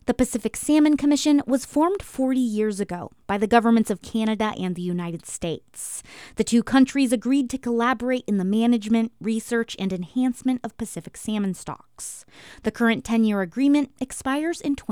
The Pacific Salmon Commission was formed 40 years ago by the governments of Canada and the United States. The two countries agreed to collaborate in the management, research, and enhancement of Pacific salmon stocks. The current 10-year agreement expires in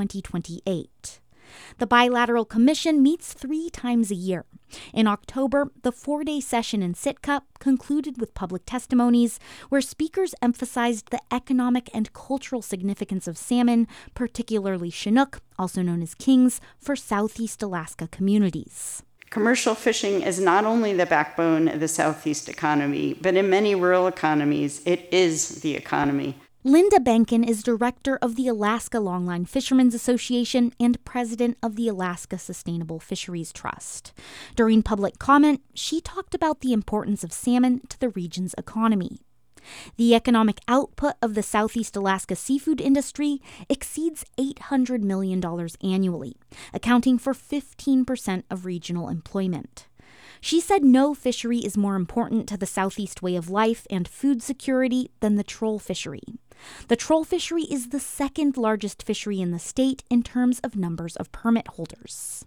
2028. The bilateral commission meets 3 times a year. In October, the 4-day session in Sitka concluded with public testimonies where speakers emphasized the economic and cultural significance of salmon, particularly Chinook, also known as kings, for Southeast Alaska communities. Commercial fishing is not only the backbone of the Southeast economy, but in many rural economies, it is the economy. Linda Benkin is director of the Alaska Longline Fishermen's Association and president of the Alaska Sustainable Fisheries Trust. During public comment, she talked about the importance of salmon to the region's economy. The economic output of the Southeast Alaska seafood industry exceeds $800 million annually, accounting for 15% of regional employment. She said no fishery is more important to the Southeast way of life and food security than the troll fishery. The troll fishery is the second largest fishery in the state in terms of numbers of permit holders.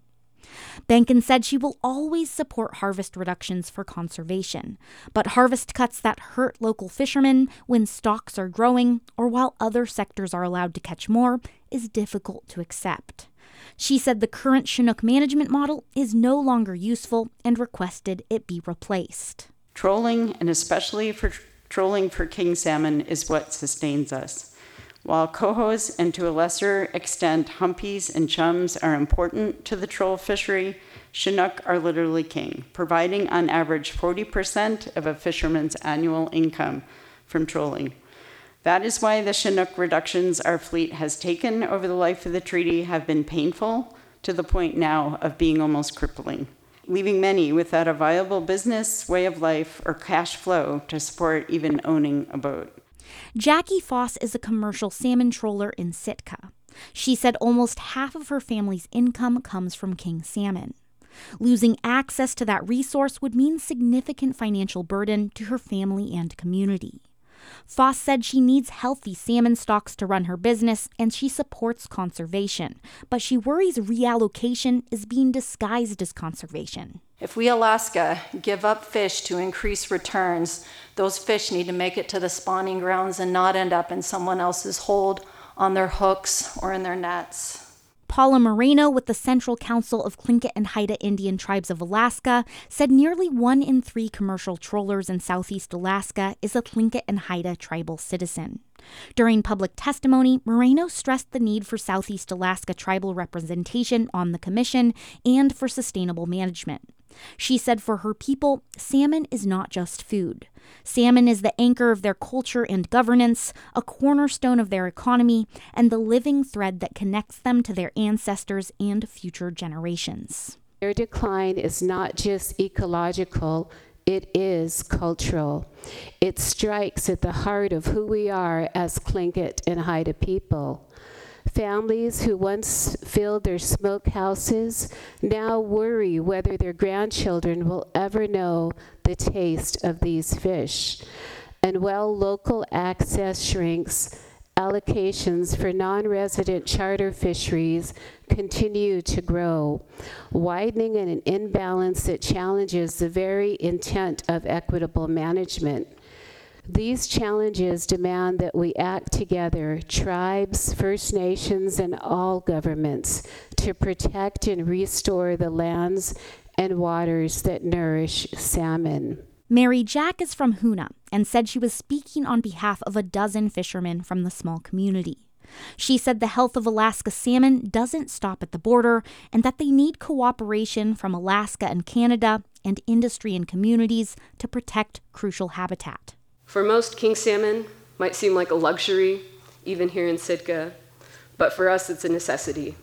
Benkin said she will always support harvest reductions for conservation, but harvest cuts that hurt local fishermen when stocks are growing or while other sectors are allowed to catch more is difficult to accept. She said the current Chinook management model is no longer useful and requested it be replaced. Trolling, and especially for trolling for king salmon, is what sustains us. While cohos and to a lesser extent humpies and chums are important to the troll fishery, Chinook are literally king, providing on average 40% of a fisherman's annual income from trolling. That is why the Chinook reductions our fleet has taken over the life of the treaty have been painful to the point now of being almost crippling, leaving many without a viable business, way of life, or cash flow to support even owning a boat. Jackie Foss is a commercial salmon troller in Sitka. She said almost half of her family's income comes from king salmon. Losing access to that resource would mean significant financial burden to her family and community. Foss said she needs healthy salmon stocks to run her business, and she supports conservation, but she worries reallocation is being disguised as conservation. If we, Alaska, give up fish to increase returns, those fish need to make it to the spawning grounds and not end up in someone else's hold, on their hooks, or in their nets. Paula Moreno with the Central Council of Tlingit and Haida Indian Tribes of Alaska said nearly 1 in 3 commercial trollers in Southeast Alaska is a Tlingit and Haida tribal citizen. During public testimony, Moreno stressed the need for Southeast Alaska tribal representation on the commission and for sustainable management. She said for her people, salmon is not just food. Salmon is the anchor of their culture and governance, a cornerstone of their economy, and the living thread that connects them to their ancestors and future generations. Their decline is not just ecological, it is cultural. It strikes at the heart of who we are as Tlingit and Haida people. Families who once filled their smokehouses now worry whether their grandchildren will ever know the taste of these fish. And while local access shrinks, allocations for non-resident charter fisheries continue to grow, widening an imbalance that challenges the very intent of equitable management. These challenges demand that we act together, tribes, First Nations, and all governments, to protect and restore the lands and waters that nourish salmon. Mary Jack is from Hoonah and said she was speaking on behalf of a dozen fishermen from the small community. She said the health of Alaska salmon doesn't stop at the border and that they need cooperation from Alaska and Canada and industry and communities to protect crucial habitat. For most, king salmon might seem like a luxury, even here in Sitka, but for us it's a necessity.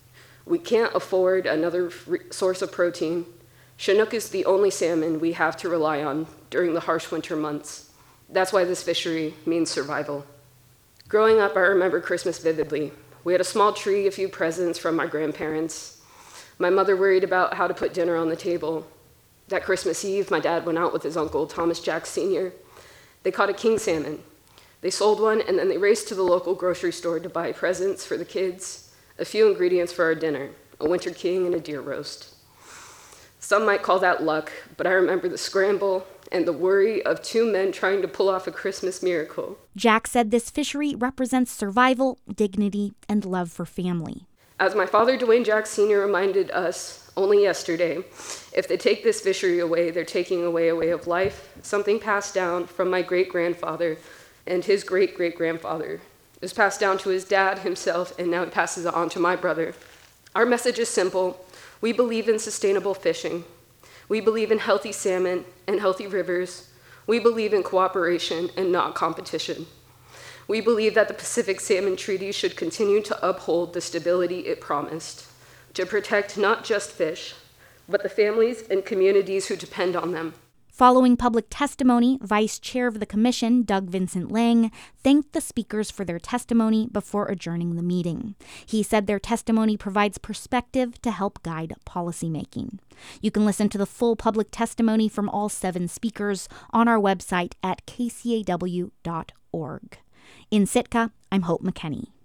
We can't afford another source of protein. Chinook is the only salmon we have to rely on during the harsh winter months. That's why this fishery means survival. Growing up, I remember Christmas vividly. We had a small tree, a few presents from my grandparents. My mother worried about how to put dinner on the table. That Christmas Eve, my dad went out with his uncle, Thomas Jack Sr. They caught a king salmon. They sold one, and then they raced to the local grocery store to buy presents for the kids, a few ingredients for our dinner, a winter king and a deer roast. Some might call that luck, but I remember the scramble and the worry of two men trying to pull off a Christmas miracle. Jack said this fishery represents survival, dignity, and love for family. As my father, Dwayne Jack Sr., reminded us only yesterday, if they take this fishery away, they're taking away a way of life, something passed down from my great-grandfather and his great-great-grandfather. It was passed down to his dad himself, and now it passes it on to my brother. Our message is simple. We believe in sustainable fishing. We believe in healthy salmon and healthy rivers. We believe in cooperation and not competition. We believe that the Pacific Salmon Treaty should continue to uphold the stability it promised, to protect not just fish, but the families and communities who depend on them. Following public testimony, Vice Chair of the Commission, Doug Vincent Lang, thanked the speakers for their testimony before adjourning the meeting. He said their testimony provides perspective to help guide policymaking. You can listen to the full public testimony from all 7 speakers on our website at kcaw.org. In Sitka, I'm Hope McKenney.